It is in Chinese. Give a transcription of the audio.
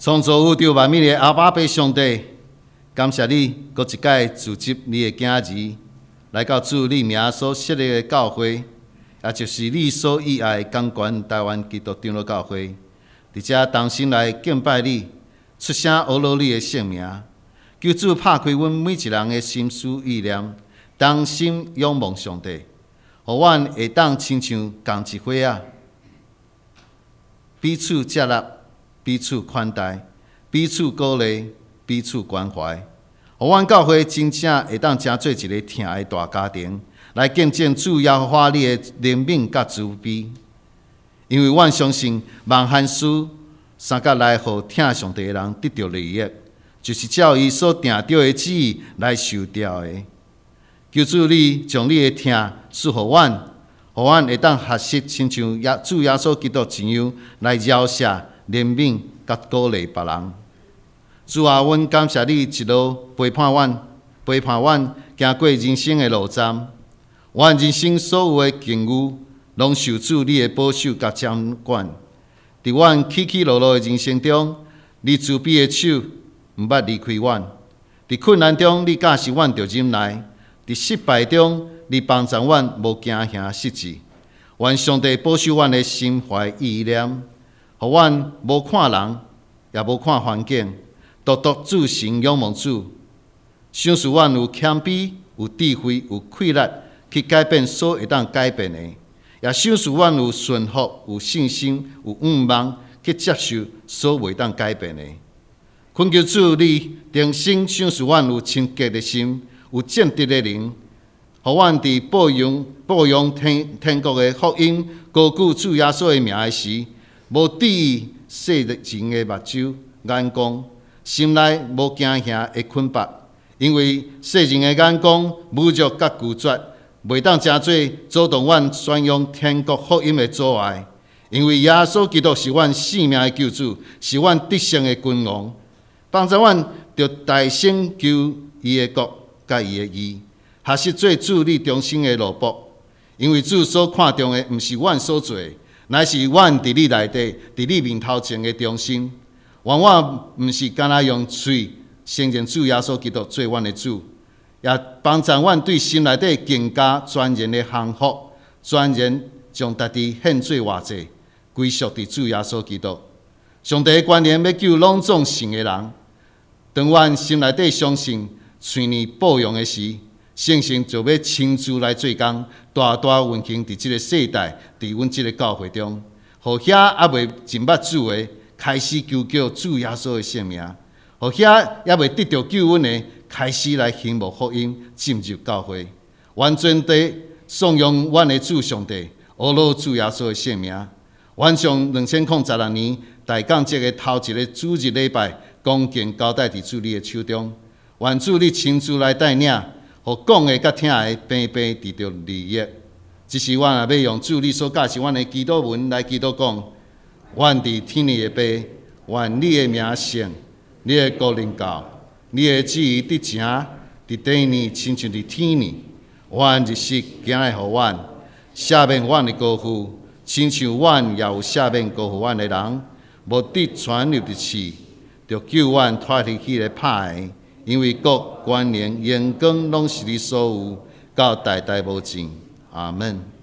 创造宇宙万物的阿爸爸上帝，感谢你，搁一届组织你的囝儿来到主你名所设立的教会，也就是你所喜爱港管台湾基督长老教会，伫遮同心来敬拜你，出声学罗你的圣名，求主拍开阮每一人的心思意念，同心仰望上帝，互阮会当亲像同一伙仔，彼此接纳。彼此款待，彼此鼓励，彼此关怀，互阮教会真正会当成做一个疼爱大家庭，来见证主耶和华你的怜悯甲慈悲。因为阮相信万汉事三甲来互听上帝的人得到利益，就是照伊所定着的旨意来受调的。求主你将你的听赐互阮，互阮会当学习亲像主耶稣基督一样来饶赦。怜悯甲鼓励别人，主啊，阮感谢你一路陪伴阮行过人生的路站。阮人生所有的境遇，拢受主你的保守甲掌管。伫阮起起落落的人生中，你慈悲的手毋捌离开阮；伫困难中，你教示阮着忍耐；伫失败中，你帮助阮无惊吓失志。愿上帝保守阮的心怀意念。互阮无看人，也无看环境，独独主神仰望主，想使阮有谦卑、有智慧、有气力去改变所会当改变的，也想使阮有顺服、有信心、有愿望去接受所未当改变的。恳求主你定心，想使阮有清洁的心，有正直的灵，互阮伫播扬天国的福音，高举主耶稣的名的时。无抵意世人的目睭眼光，心内无惊吓的捆绑，因为世人的眼光侮辱甲拒绝，袂当成做阻挡阮宣扬天国福音的阻碍。因为耶稣基督是阮性命的救主，是阮得胜的君王，帮助阮着大声求伊的国甲伊的义，学习做主你忠心的奴仆。因为主所看重的，毋是阮所做的。乃是阮伫你内底，伫你面头前的忠心。愿我毋是干那用嘴承认主耶稣基督做阮的主，也帮助阮对心内底更加全然的降服，全然将家己献做活祭，归属伫主耶稣基督。上帝的观念要救拢总信的人，当阮心内底相信嘴里报用的时。圣神就要亲自来做工，大大运行伫即个世代，伫阮即个教会中，互遐还未真捌主的，开始求叫主耶稣的圣名；互遐也未得到救恩的，开始来兴慕福音，进入教会，完全地颂扬阮的主上帝，学罗主耶稣的圣名。阮将2026年大港节的头一个主日礼拜，恭敬交代伫主你的手中，愿主你亲自来带领。互讲的甲听的平平得到利益。即时阮也要用主你所教示阮的基督文来祈祷讲：阮伫天里的爸，愿你的名圣，你的国临到，你的旨意得成，伫地呢亲像伫天呢。阮日时今日互阮，赦免阮的过负，亲像阮也有赦免过负阮的人，无得传入的刺，着救阮脱离迄个歹的。因为国、权能、荣光，拢是你所有，到代代无尽。阿门。